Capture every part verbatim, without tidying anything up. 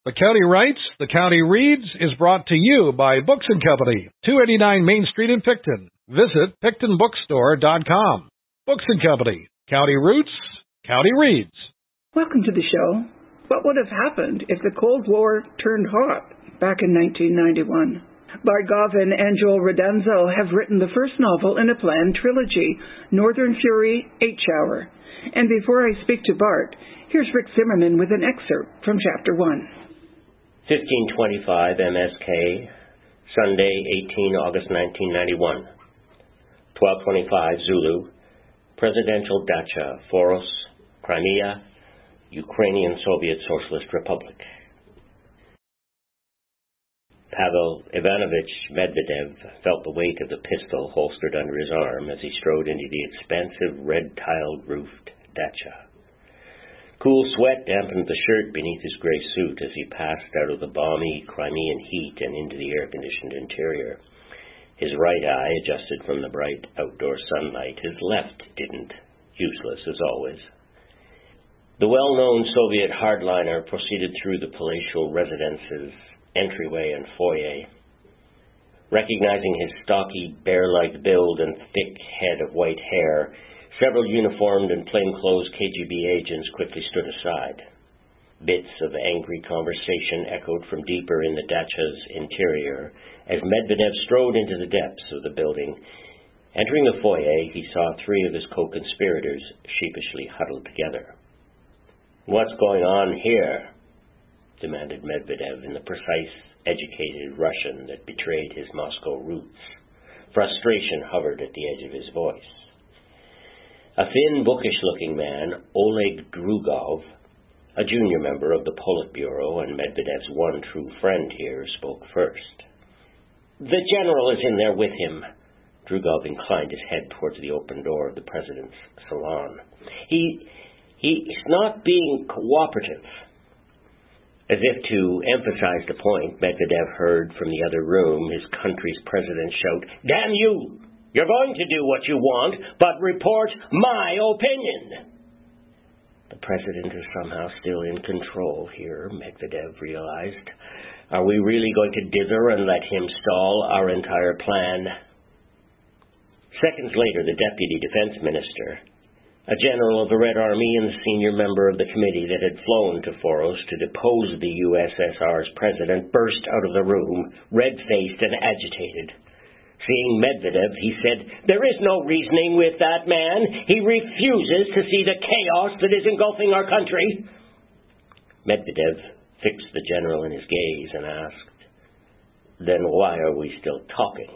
The County Writes, The County Reads is brought to you by Books and Company, two eighty-nine Main Street in Picton. Visit Picton Bookstore dot com. Books and Company, County Roots, County Reads. Welcome to the show. What would have happened if the Cold War turned hot back in nineteen ninety-one? Bart Govin and Joel Redenzo have written the first novel in a planned trilogy, Northern Fury, Eight Shower. And before I speak to Bart, here's Rick Zimmerman with an excerpt from Chapter one. fifteen twenty-five M S K, Sunday, eighteenth of August nineteen ninety-one. twelve twenty-five Zulu, Presidential Dacha, Foros, Crimea, Ukrainian Soviet Socialist Republic. Pavel Ivanovich Medvedev felt the weight of the pistol holstered under his arm as he strode into the expansive red-tiled roofed dacha. Cool sweat dampened the shirt beneath his gray suit as he passed out of the balmy Crimean heat and into the air-conditioned interior. His right eye adjusted from the bright outdoor sunlight. His left didn't. Useless as always. The well-known Soviet hardliner proceeded through the palatial residence's entryway and foyer. Recognizing his stocky, bear-like build and thick head of white hair, several uniformed and plainclothes K G B agents quickly stood aside. Bits of angry conversation echoed from deeper in the dacha's interior as Medvedev strode into the depths of the building. Entering the foyer, he saw three of his co-conspirators sheepishly huddled together. "What's going on here?" demanded Medvedev in the precise, educated Russian that betrayed his Moscow roots. Frustration hovered at the edge of his voice. A thin, bookish-looking man, Oleg Drugov, a junior member of the Politburo and Medvedev's one true friend here, spoke first. "The general is in there with him." Drugov inclined his head towards the open door of the president's salon. He, he's not being cooperative." As if to emphasize the point, Medvedev heard from the other room his country's president shout, "Damn you! You're going to do what you want, but report my opinion." The president is somehow still in control here, Medvedev realized. Are we really going to dither and let him stall our entire plan? Seconds later, the deputy defense minister, a general of the Red Army and a senior member of the committee that had flown to Foros to depose the U S S R's president, burst out of the room, red-faced and agitated. Seeing Medvedev, he said, "There is no reasoning with that man. He refuses to see the chaos that is engulfing our country." Medvedev fixed the general in his gaze and asked, "Then why are we still talking?"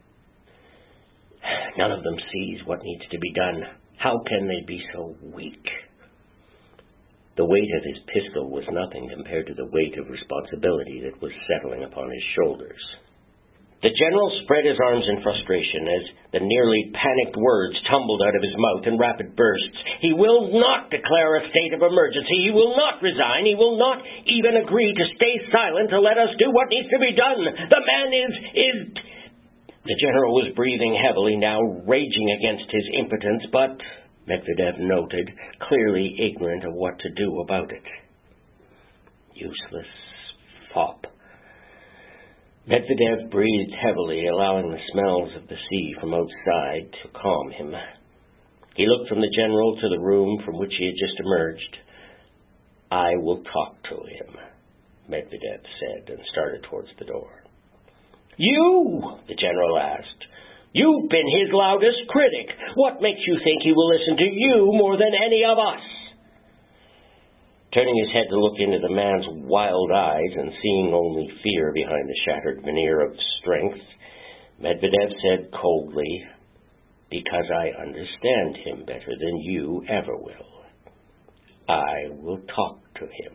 "None of them sees what needs to be done. How can they be so weak?" The weight of his pistol was nothing compared to the weight of responsibility that was settling upon his shoulders. The general spread his arms in frustration as the nearly panicked words tumbled out of his mouth in rapid bursts. "He will not declare a state of emergency. He will not resign. He will not even agree to stay silent to let us do what needs to be done. The man is... is... The general was breathing heavily now, raging against his impotence, but, Medvedev noted, clearly ignorant of what to do about it. Useless fop. Medvedev breathed heavily, allowing the smells of the sea from outside to calm him. He looked from the general to the room from which he had just emerged. "I will talk to him," Medvedev said, and started towards the door. "You?" the general asked. "You've been his loudest critic. What makes you think he will listen to you more than any of us?" Turning his head to look into the man's wild eyes and seeing only fear behind the shattered veneer of strength, Medvedev said coldly, "Because I understand him better than you ever will. I will talk to him."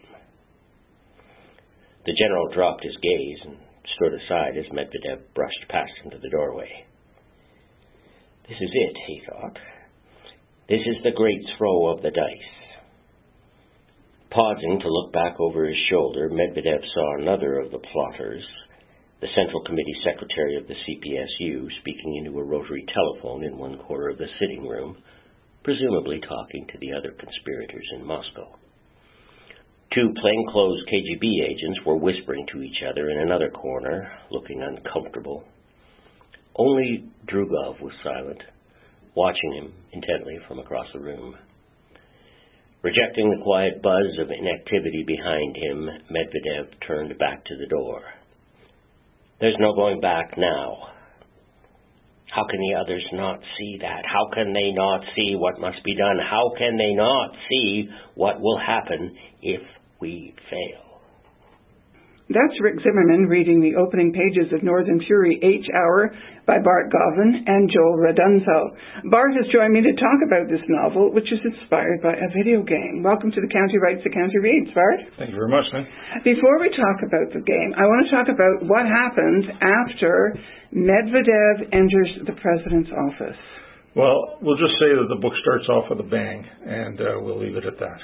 The general dropped his gaze and stood aside as Medvedev brushed past him to the doorway. This is it, he thought. This is the great throw of the dice. Pausing to look back over his shoulder, Medvedev saw another of the plotters, the Central Committee Secretary of the C P S U, speaking into a rotary telephone in one corner of the sitting room, presumably talking to the other conspirators in Moscow. Two plainclothes K G B agents were whispering to each other in another corner, looking uncomfortable. Only Drugov was silent, watching him intently from across the room. Rejecting the quiet buzz of inactivity behind him, Medvedev turned back to the door. There's no going back now. How can the others not see that? How can they not see what must be done? How can they not see what will happen if we fail? That's Rick Zimmerman reading the opening pages of Northern Fury H Hour by Bart Govin and Joel Redunzo. Bart has joined me to talk about this novel, which is inspired by a video game. Welcome to the County Writes, the County Reads, Bart. Thank you very much, Lynn. Before we talk about the game, I want to talk about what happens after Medvedev enters the president's office. Well, we'll just say that the book starts off with a bang, and uh, we'll leave it at that.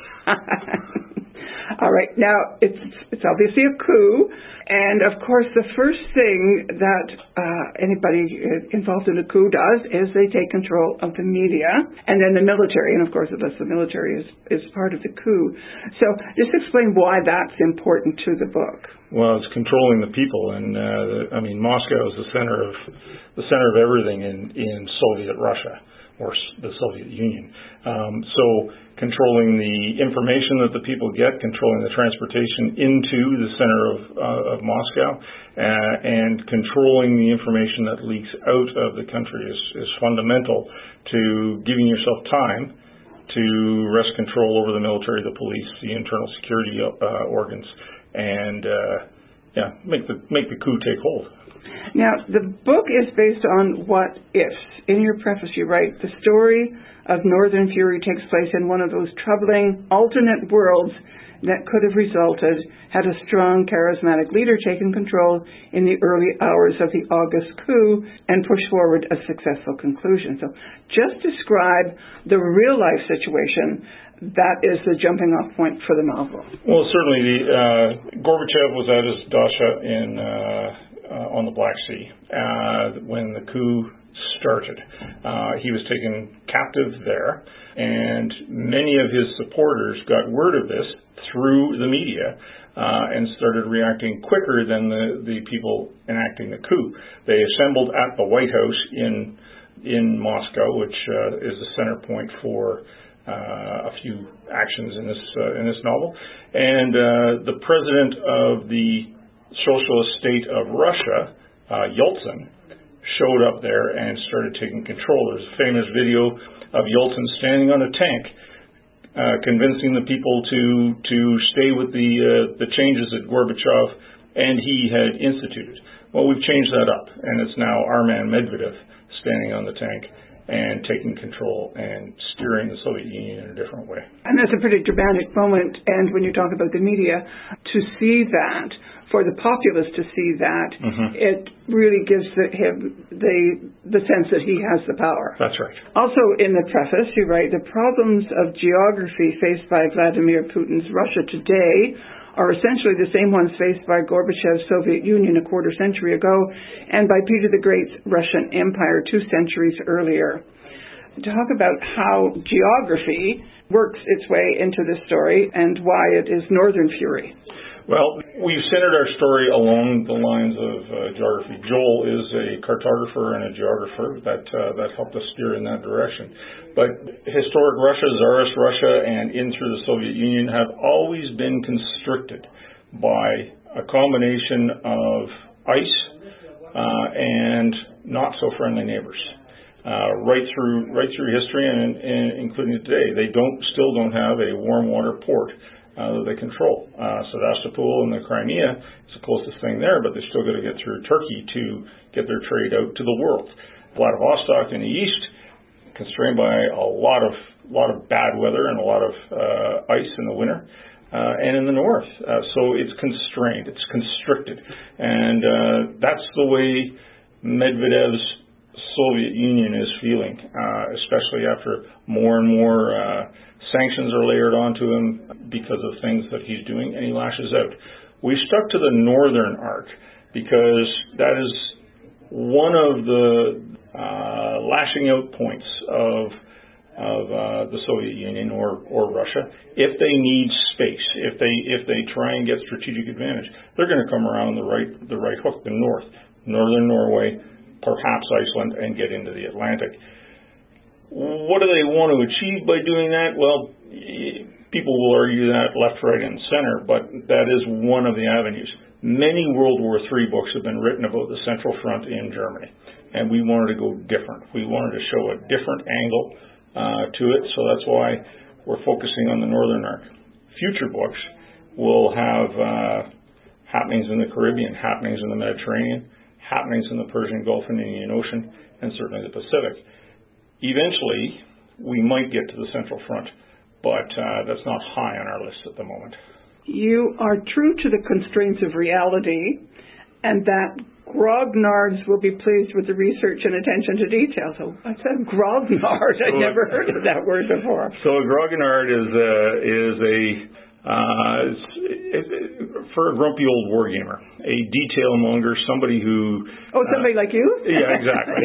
All right. Now, it's it's obviously a coup, and of course, the first thing that uh, anybody involved in a coup does is they take control of the media, and then the military, and of course, thus the military is, is part of the coup. So just explain why that's important to the book. Well, it's controlling the people, and uh, I mean, Moscow is the center of the center of everything in, in Soviet Russia, or the Soviet Union. Um, so controlling the information that the people get, controlling the transportation into the center of, uh, of Moscow, uh, and controlling the information that leaks out of the country is, is fundamental to giving yourself time to wrest control over the military, the police, the internal security uh, organs, and uh, yeah, make the make the coup take hold. Now, the book is based on what ifs. In your preface, you write, the story of Northern Fury takes place in one of those troubling alternate worlds that could have resulted had a strong, charismatic leader taken control in the early hours of the August coup and pushed forward a successful conclusion. So just describe the real-life situation that is the jumping off point for the novel. Well, certainly, the, uh, Gorbachev was at his dacha in uh, uh, on the Black Sea uh, when the coup started. Uh, he was taken captive there, and many of his supporters got word of this through the media uh, and started reacting quicker than the, the people enacting the coup. They assembled at the White House in in Moscow, which uh, is the center point for uh, a few actions in this uh, in this novel, and uh, the president of the Socialist State of Russia, uh, Yeltsin, showed up there and started taking control. There's a famous video of Yeltsin standing on a tank, uh, convincing the people to to stay with the uh, the changes that Gorbachev and he had instituted. Well, we've changed that up, and it's now our man Medvedev standing on the tank and taking control and steering the Soviet Union in a different way. And that's a pretty dramatic moment, and when you talk about the media, to see that, for the populace to see that, mm-hmm. it really gives the, him the the sense that he has the power. That's right. Also in the preface, you write, the problems of geography faced by Vladimir Putin's Russia today are essentially the same ones faced by Gorbachev's Soviet Union a quarter century ago and by Peter the Great's Russian Empire two centuries earlier. Talk about how geography works its way into this story and why it is Northern Fury. Well, we've centered our story along the lines of uh, geography. Joel is a cartographer and a geographer that uh, that helped us steer in that direction. But historic Russia, Tsarist Russia, and in through the Soviet Union have always been constricted by a combination of ice uh, and not so friendly neighbors. Uh, right through right through history and, and including today, they don't still don't have a warm water port Uh, that they control. Uh, Sevastopol and the Crimea is the closest thing there, but they still got to get through Turkey to get their trade out to the world. Vladivostok in the east, constrained by a lot of lot of bad weather and a lot of uh, ice in the winter, uh, and in the north. Uh, so it's constrained, it's constricted, and uh, that's the way Medvedev's Soviet Union is feeling, uh, especially after more and more uh, sanctions are layered onto him because of things that he's doing, and he lashes out. We stuck to the northern arc because that is one of the uh, lashing out points of of uh, the Soviet Union or, or Russia. If they need space, if they if they try and get strategic advantage, they're going to come around the right the right hook, the north, northern Norway, perhaps Iceland, and get into the Atlantic. What do they want to achieve by doing that? Well, people will argue that left, right, and center, but that is one of the avenues. Many World War Three books have been written about the Central Front in Germany, and we wanted to go different. We wanted to show a different angle uh, to it, so that's why we're focusing on the northern arc. Future books will have uh, happenings in the Caribbean, happenings in the Mediterranean, happenings in the Persian Gulf and Indian Ocean, and certainly the Pacific. Eventually, we might get to the Central Front, but uh, that's not high on our list at the moment. You are true to the constraints of reality, and that grognards will be pleased with the research and attention to detail. So I said grognard. I'd never heard of that word before. So a grognard is a, is a uh, it, it, for a grumpy old wargamer, a detail monger, somebody who oh, somebody uh, like you? Yeah, exactly.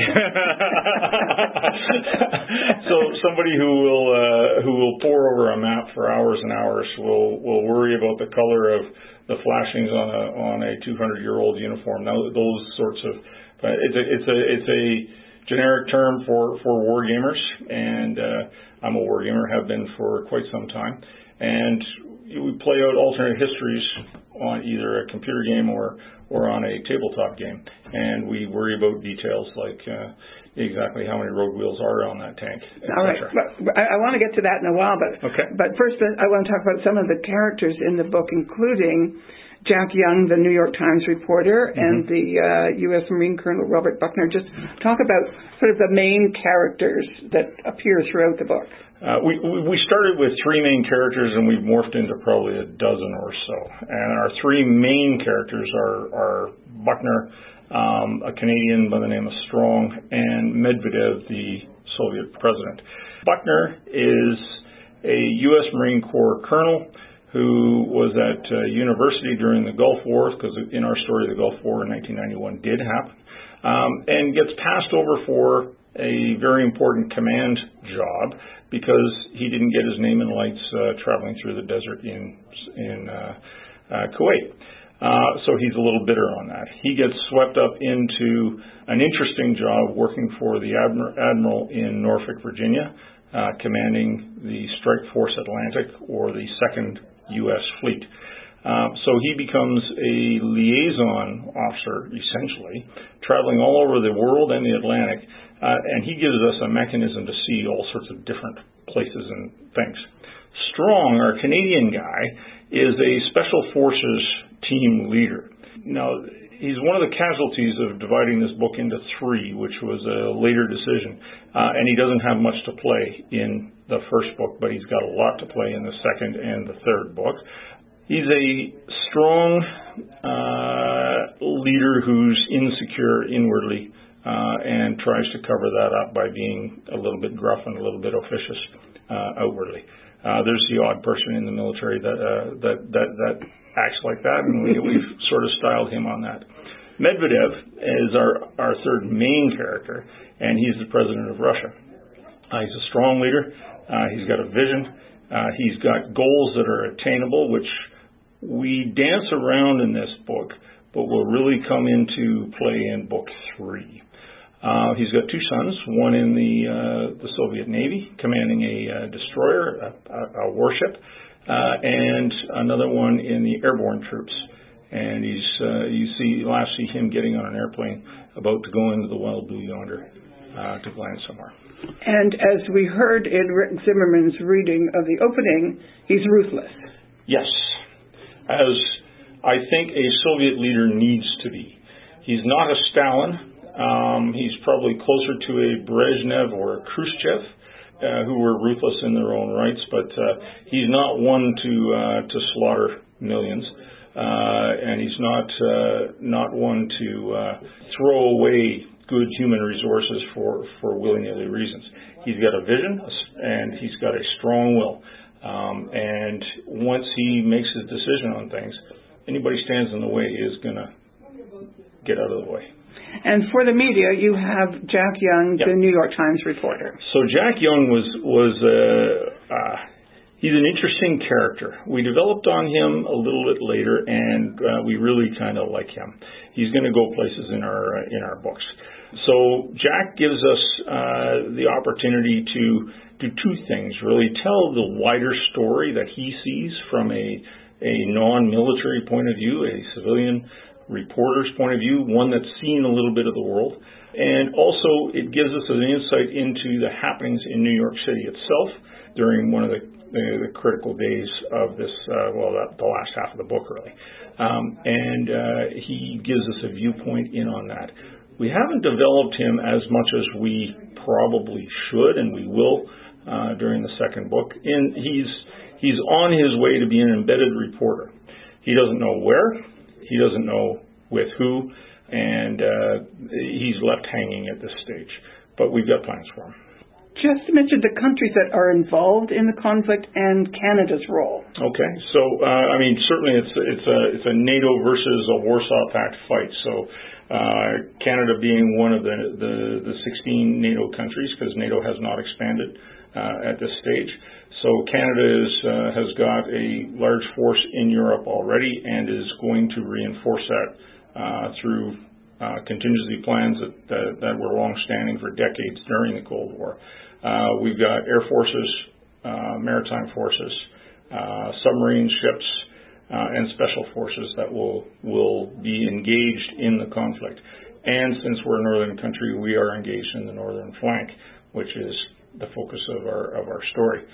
So somebody who will uh, who will pore over a map for hours and hours, will will worry about the color of the flashings on a on a two hundred year old uniform. Now those sorts of uh, it's a it's a it's a generic term for for war gamers, and uh, I'm a war gamer, have been for quite some time, and we play out alternate histories on either a computer game or or on a tabletop game, and we worry about details like uh, exactly how many road wheels are on that tank, et cetera. All right, but I, I want to get to that in a while, but okay. But first, I want to talk about some of the characters in the book, including Jack Young, the New York Times reporter, mm-hmm. and the uh, U S Marine Colonel Robert Buckner. Just talk about sort of the main characters that appear throughout the book. Uh, we we started with three main characters, and we've morphed into probably a dozen or so. And our three main characters are, are Buckner, um, a Canadian by the name of Strong, and Medvedev, the Soviet president. Buckner is a U S Marine Corps colonel who was at uh, university during the Gulf War, because in our story the Gulf War in nineteen ninety-one did happen, um, and gets passed over for a very important command job because he didn't get his name in lights uh, traveling through the desert in in uh, uh, Kuwait. Uh, so he's a little bitter on that. He gets swept up into an interesting job working for the admir- admiral in Norfolk, Virginia, uh, commanding the Strike Force Atlantic, or the second U S Fleet. Uh, so he becomes a liaison officer, essentially, traveling all over the world and the Atlantic, uh, and he gives us a mechanism to see all sorts of different places and things. Strong, our Canadian guy, is a Special Forces team leader. Now, he's one of the casualties of dividing this book into three, which was a later decision, uh, and he doesn't have much to play in the first book, but he's got a lot to play in the second and the third book. He's a strong uh, leader who's insecure inwardly uh, and tries to cover that up by being a little bit gruff and a little bit officious uh, outwardly. Uh, there's the odd person in the military that uh, that, that that acts like that, and we, we've sort of styled him on that. Medvedev is our, our third main character, and he's the president of Russia. Uh, he's a strong leader. Uh, he's got a vision. Uh, he's got goals that are attainable, which we dance around in this book, but will really come into play in book three. Uh, he's got two sons, one in the uh, the Soviet Navy, commanding a uh, destroyer, a, a, a warship, uh, and another one in the airborne troops. And he's uh, you see last see him getting on an airplane about to go into the wild blue yonder uh, to land somewhere. And as we heard in Rick Zimmerman's reading of the opening, he's ruthless. Yes, as I think a Soviet leader needs to be. He's not a Stalin. Um, he's probably closer to a Brezhnev or a Khrushchev, uh, who were ruthless in their own rights, but uh, he's not one to uh, to slaughter millions, uh, and he's not uh, not one to uh, throw away good human resources for, for willy-nilly reasons. He's got a vision, and he's got a strong will. Um, and once he makes his decision on things, anybody stands in the way is going to get out of the way. And for the media, you have Jack Young, yep. the New York Times reporter. So Jack Young was was uh, uh, he's an interesting character. We developed on him a little bit later, and uh, we really kind of like him. He's going to go places in our uh, in our books. So Jack gives us uh, the opportunity to do two things, really. Tell the wider story that he sees from a, a non-military point of view, a civilian reporter's point of view, one that's seen a little bit of the world. And also it gives us an insight into the happenings in New York City itself during one of the, the, the critical days of this, uh, well, the, the last half of the book, really. Um, and uh, he gives us a viewpoint in on that. We haven't developed him as much as we probably should, and we will uh, during the second book. And he's he's on his way to being an embedded reporter. He doesn't know where. He doesn't know with who, and uh, he's left hanging at this stage. But we've got plans for him. Just mention the countries that are involved in the conflict and Canada's role. Okay, so uh, I mean, certainly it's it's a it's a NATO versus a Warsaw Pact fight. So uh, Canada being one of the the, the sixteen NATO countries, because NATO has not expanded uh, at this stage. So Canada is, uh, has got a large force in Europe already and is going to reinforce that uh, through uh, contingency plans that, that, that were long-standing for decades during the Cold War. Uh, we've got air forces, uh, maritime forces, uh, submarine ships, uh, and special forces that will will be engaged in the conflict. And since we're a northern country, we are engaged in the northern flank, which is the focus of our of our story.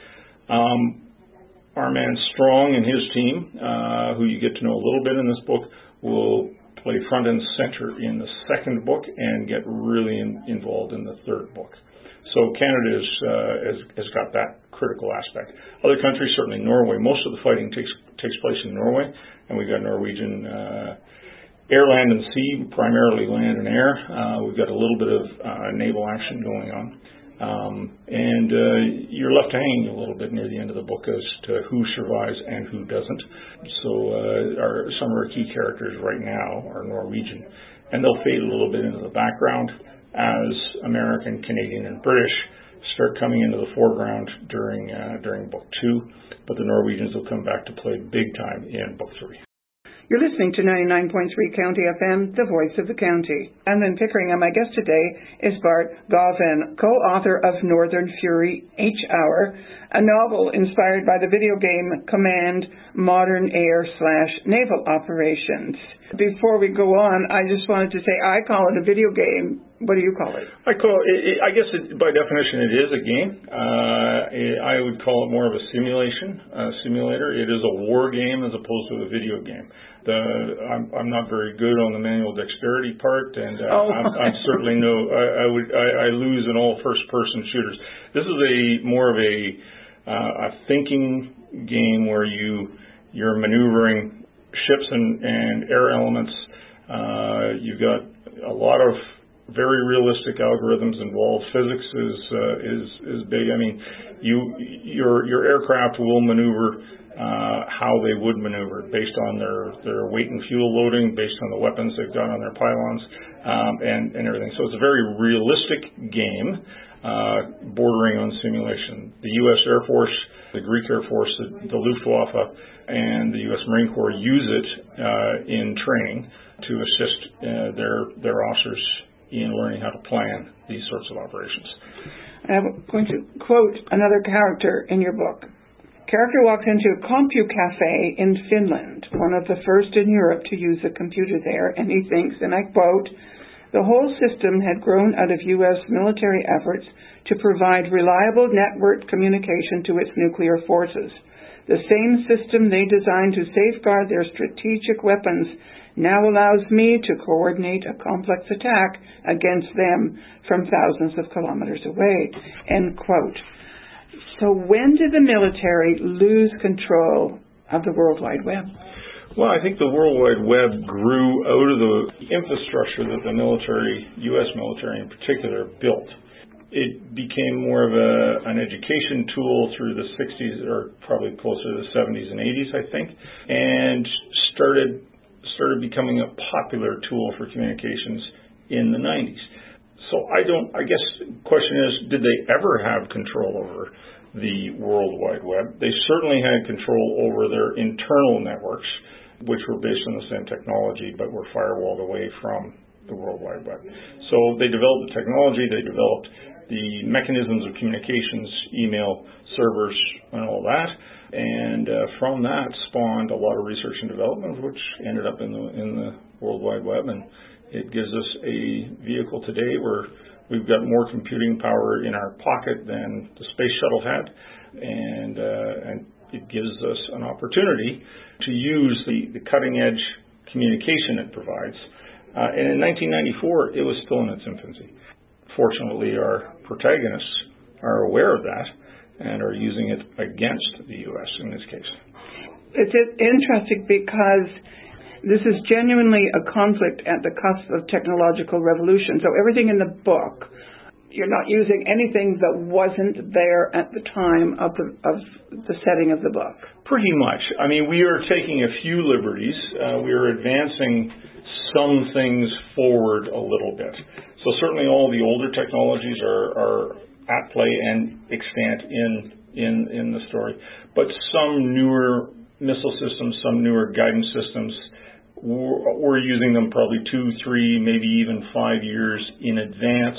Um, our man Strong and his team, uh, who you get to know a little bit in this book, will play front and center in the second book and get really in, involved in the third book. So Canada is, uh, has, has got that critical aspect. Other countries, certainly Norway, most of the fighting takes takes place in Norway, and we've got Norwegian uh, air, land, and sea, primarily land and air. Uh, we've got a little bit of uh, naval action going on. Um, and uh, you're left hanging a little bit near the end of the book as to who survives and who doesn't. So uh, our, some of our key characters right now are Norwegian, and they'll fade a little bit into the background as American, Canadian, and British start coming into the foreground during uh, during book two, but the Norwegians will come back to play big time in book three. You're listening to ninety-nine point three County F M, the voice of the county. I'm Lynn Pickering, and my guest today is Bart Gauvin, co-author of Northern Fury H Hour, a novel inspired by the video game Command Modern Air slash Naval Operations. Before we go on, I just wanted to say I call it a video game. What do you call it? I call it, I guess it, by definition it is a game. Uh, I would call it more of a simulation, a simulator. It is a war game as opposed to a video game. The, I'm, I'm not very good on the manual dexterity part, and uh, oh. I'm, I'm certainly no. I, I would I, I lose in all first-person shooters. This is a more of a uh, a thinking game where you you're maneuvering ships and, and air elements. Uh, you've got a lot of very realistic algorithms involved. Physics is uh, is is big. I mean, you your your aircraft will maneuver uh, how they would maneuver based on their, their weight and fuel loading, based on the weapons they've got on their pylons, um, and and everything. So it's a very realistic game, uh, bordering on simulation. The U S Air Force, the Greek Air Force, the, the Luftwaffe, and the U S Marine Corps use it uh, in training to assist uh, their their officers in learning how to plan these sorts of operations. I'm going to quote another character in your book. Character walks into a CompuCafe in Finland, one of the first in Europe to use a computer there, and he thinks, and I quote, the whole system had grown out of U S military efforts to provide reliable network communication to its nuclear forces. The same system they designed to safeguard their strategic weapons now allows me to coordinate a complex attack against them from thousands of kilometers away. End quote. So when did the military lose control of the World Wide Web? Well, I think the World Wide Web grew out of the infrastructure that the military, U S military in particular, built. It became more of a, an education tool through the sixties, or probably closer to the seventies and eighties, I think, and started started becoming a popular tool for communications in the nineties. So I don't, I guess the question is, did they ever have control over the World Wide Web? They certainly had control over their internal networks, which were based on the same technology, but were firewalled away from the World Wide Web. So they developed the technology, they developed the mechanisms of communications, email, servers, and all that. And uh, from that spawned a lot of research and development, which ended up in the in the World Wide Web. And it gives us a vehicle today where we've got more computing power in our pocket than the space shuttle had. And, uh, and it gives us an opportunity to use the, the cutting-edge communication it provides. Uh, and in nineteen ninety-four, it was still in its infancy. Fortunately, our protagonists are aware of that and are using it against the U S in this case. It's interesting because this is genuinely a conflict at the cusp of technological revolution. So everything in the book, you're not using anything that wasn't there at the time of the, of the setting of the book. Pretty much. I mean, we are taking a few liberties. Uh, we are advancing some things forward a little bit. So certainly all the older technologies are, are at play and extant in, in, in the story. But some newer missile systems, some newer guidance systems, we're, we're using them probably two, three, maybe even five years in advance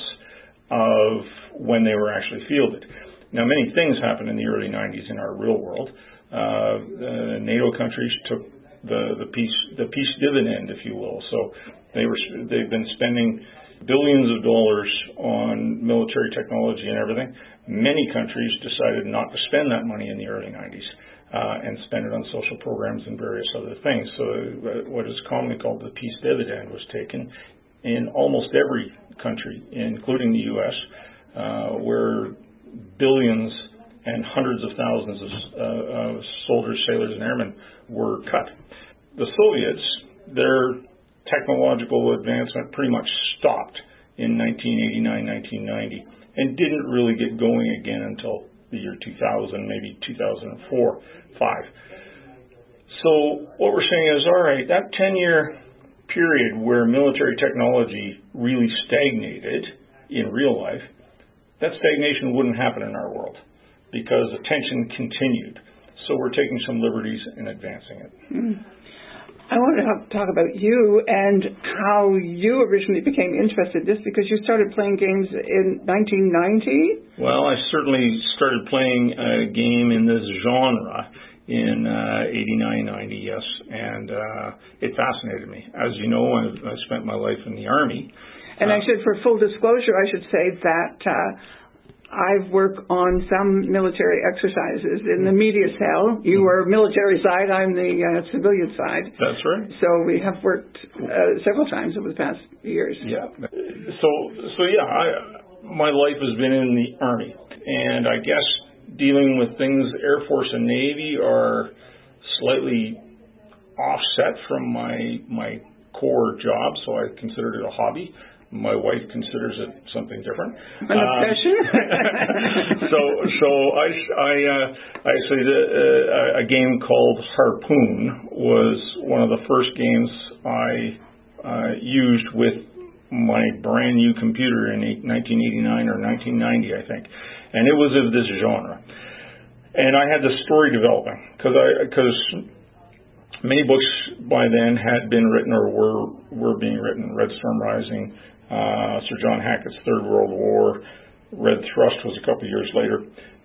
of when they were actually fielded. Now, many things happened in the early nineties in our real world. Uh, the NATO countries took the, the peace the peace dividend, if you will. So they were they've been spending billions of dollars on military technology and everything. Many countries decided not to spend that money in the early nineties uh, and spend it on social programs and various other things. So uh, what is commonly called the peace dividend was taken in almost every country, including the U S, uh, where billions and hundreds of thousands of, uh, of soldiers, sailors, and airmen were cut. The Soviets, their technological advancement pretty much stopped in nineteen eighty-nine, nineteen ninety, and didn't really get going again until the year two thousand, maybe two thousand four, five. So what we're saying is, all right, that ten-year period where military technology really stagnated in real life, that stagnation wouldn't happen in our world because the tension continued. So we're taking some liberties in advancing it. Mm. I want to talk about you and how you originally became interested in this, because you started playing games in nineteen ninety? Well, I certainly started playing a game in this genre in uh, eighty-nine, ninety, yes, and uh, it fascinated me. As you know, I, I spent my life in the Army. And uh, I should, for full disclosure, I should say that uh, I've worked on some military exercises in the media cell. You are military side, I'm the uh, civilian side. That's right. So we have worked uh, several times over the past years. Yeah. So, so yeah, I, my life has been in the Army, and I guess dealing with things Air Force and Navy are slightly offset from my my core job, so I considered it a hobby. My wife considers it something different. An obsession? Um, so, so I, I, uh, I say that uh, a game called Harpoon was one of the first games I uh, used with my brand new computer in nineteen eighty-nine or nineteen ninety, I think, and it was of this genre. And I had the story developing because I because many books by then had been written or were were being written. Red Storm Rising. Uh, Sir John Hackett's Third World War, Red Thrust was a couple of years later.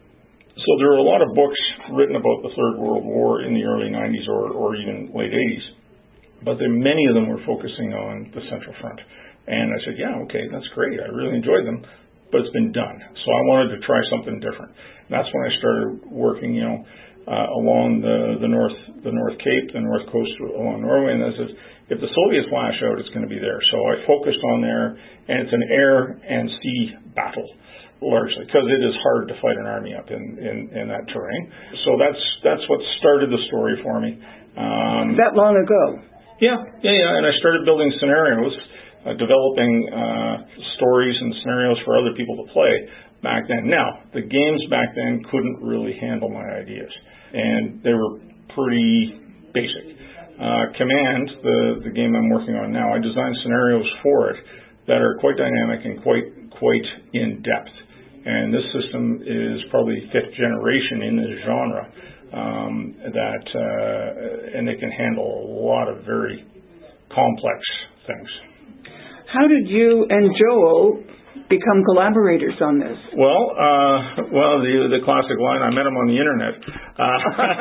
So there were a lot of books written about the Third World War in the early nineties or, or even late eighties, but then many of them were focusing on the Central Front. And I said, yeah, okay, that's great. I really enjoyed them, but it's been done. So I wanted to try something different. And that's when I started working, you know, uh, along the, the North the North Cape, the North Coast along Norway, and I said, if the Soviets flash out, it's going to be there. So I focused on there, and it's an air and sea battle, largely, because it is hard to fight an army up in, in, in that terrain. So that's that's what started the story for me. Um, that long ago? Yeah, yeah, yeah. And I started building scenarios, uh, developing uh, stories and scenarios for other people to play back then. Now, the games back then couldn't really handle my ideas, and they were pretty basic. Uh, Command, the, the game I'm working on now, I designed scenarios for it that are quite dynamic and quite quite in depth. And this system is probably fifth generation in this genre. Um, that uh, and they can handle a lot of very complex things. How did you and Joel become collaborators on this? Well, uh, well, the the classic line, I met him on the internet. Uh,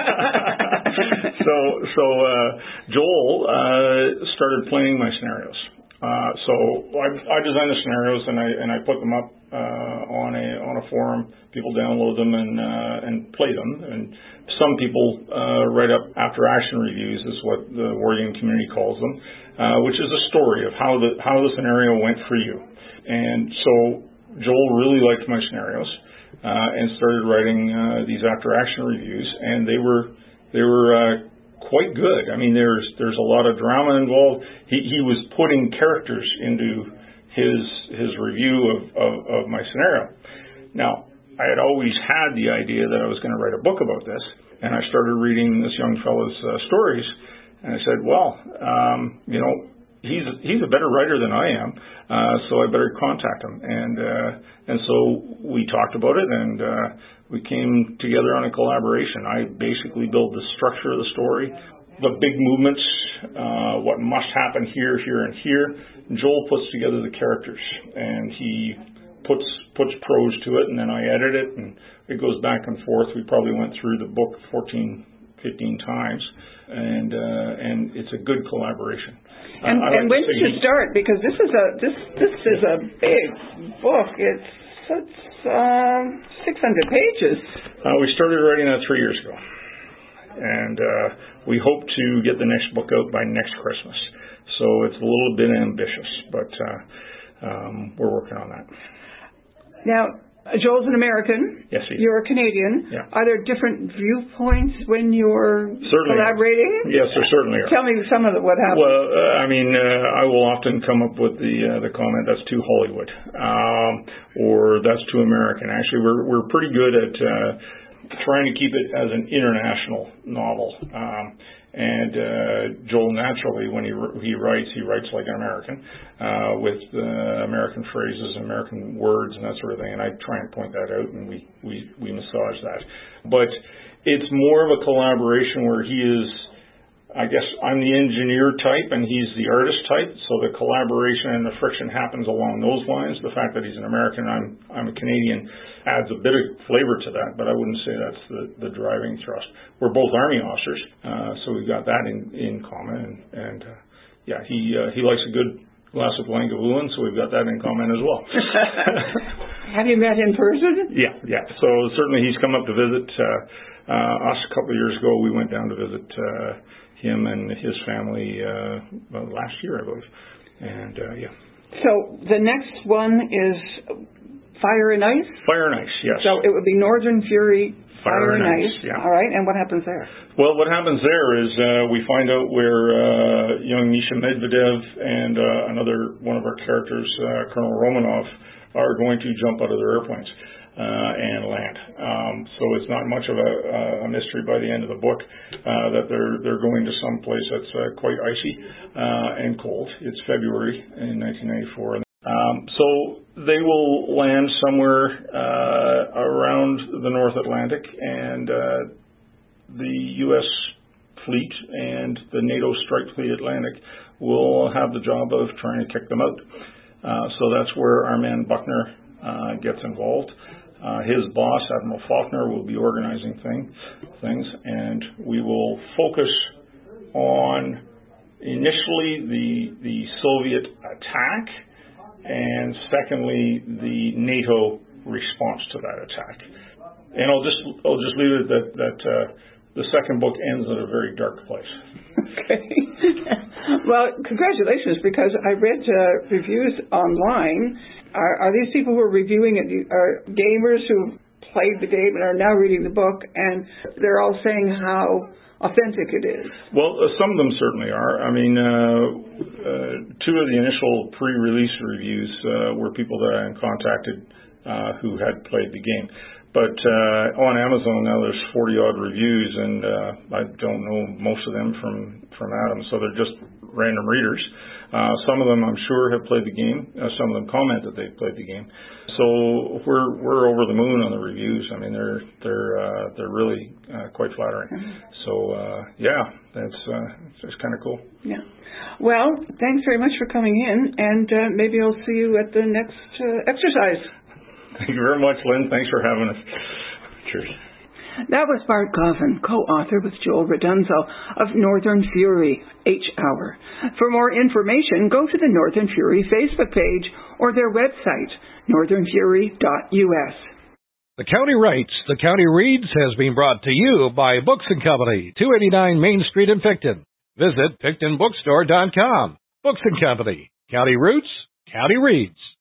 so so uh, Joel uh, started playing my scenarios. Uh, so I, I design the scenarios and I and I put them up uh, on a on a forum. People download them and uh, and play them. And some people uh, write up after action reviews, is what the wargaming community calls them, uh, which is a story of how the how the scenario went for you. And so Joel really liked my scenarios uh, and started writing uh, these after action reviews, and they were they were. Uh, quite good. I mean, there's there's a lot of drama involved. He he was putting characters into his his review of, of, of my scenario. Now, I had always had the idea that I was going to write a book about this, and I started reading this young fellow's uh, stories, and I said, well, um, you know, he's he's a better writer than I am, uh, so I better contact him. And uh, and so we talked about it, and uh, we came together on a collaboration. I basically build the structure of the story, the big movements, uh, what must happen here, here, and here. Joel puts together the characters, and he puts puts prose to it, and then I edit it, and it goes back and forth. We probably went through the book fourteen, fifteen times, and uh, and it's a good collaboration. And, like and when did you start? Because this is a this this is a big book. It's it's uh, six hundred pages. Uh, we started writing that three years ago, and uh, we hope to get the next book out by next Christmas. So it's a little bit ambitious, but uh, um, we're working on that. Now, Joel's an American. Yes, he is. You're a Canadian. Yeah. Are there different viewpoints when you're certainly collaborating? Are. Yes, there certainly are. Tell me some of the, what happens. Well, uh, I mean, uh, I will often come up with the uh, the comment, that's too Hollywood, um, or that's too American. Actually, we're we're pretty good at uh, trying to keep it as an international novel. Um, And uh, Joel, naturally, when he he writes, he writes like an American, uh, with uh, American phrases, American words, and that sort of thing. And I try and point that out, and we, we, we massage that. But it's more of a collaboration where he is, I guess, I'm the engineer type, and he's the artist type. So the collaboration and the friction happens along those lines. The fact that he's an American, I'm I'm a Canadian, adds a bit of flavor to that, but I wouldn't say that's the, the driving thrust. We're both Army officers, uh, so we've got that in, in common. And, and uh, yeah, he uh, he likes a good glass of Lagavulin, so we've got that in common as well. Have you met in person? Yeah, yeah. So certainly he's come up to visit uh, uh, us a couple of years ago. We went down to visit uh, him and his family uh, well, last year, I believe. And uh, yeah. So the next one is Fire and Ice? Fire and Ice, yes. So it would be Northern Fury, Fire, Fire and, and Ice. Yeah. All right, and what happens there? Well, what happens there is uh, we find out where uh, young Misha Medvedev and uh, another one of our characters, uh, Colonel Romanov, are going to jump out of their airplanes uh, and land. Um, so it's not much of a, a mystery by the end of the book uh, that they're they're going to some place that's uh, quite icy uh, and cold. It's February in nineteen ninety-four. Um, so they will land somewhere uh, around the North Atlantic, and uh, the U S fleet and the NATO Strike Fleet Atlantic will have the job of trying to kick them out. Uh, so that's where our man Buckner uh, gets involved. Uh, his boss, Admiral Faulkner, will be organizing thing, things, and we will focus on initially the the Soviet attack, and secondly, the NATO response to that attack. And I'll just I'll just leave it that that uh, the second book ends at a very dark place. Okay. Well, congratulations, because I read uh, reviews online. Are, are these people who are reviewing it are gamers who played the game and are now reading the book, and they're all saying how authentic it is? Well, uh, some of them certainly are. I mean, uh, uh, two of the initial pre-release reviews uh, were people that I contacted uh, who had played the game. But uh, on Amazon now there's forty-odd reviews, and uh, I don't know most of them from, from Adam, so they're just random readers. Uh, some of them, I'm sure, have played the game. Uh, some of them comment that they've played the game. So we're we're over the moon on the reviews. I mean, they're they're uh, they're really uh, quite flattering. So uh, yeah, that's uh, it's just kind of cool. Yeah. Well, thanks very much for coming in, and uh, maybe I'll see you at the next uh, exercise. Thank you very much, Lynn. Thanks for having us. Cheers. That was Bart Govan, co-author with Joel Redunzo of Northern Fury, H Hour. For more information, go to the Northern Fury Facebook page or their website, northern fury dot u s. The County Writes, The County Reads has been brought to you by Books and Company, two eighty-nine Main Street in Picton. Visit Picton Bookstore dot com. Books and Company, County Roots, County Reads.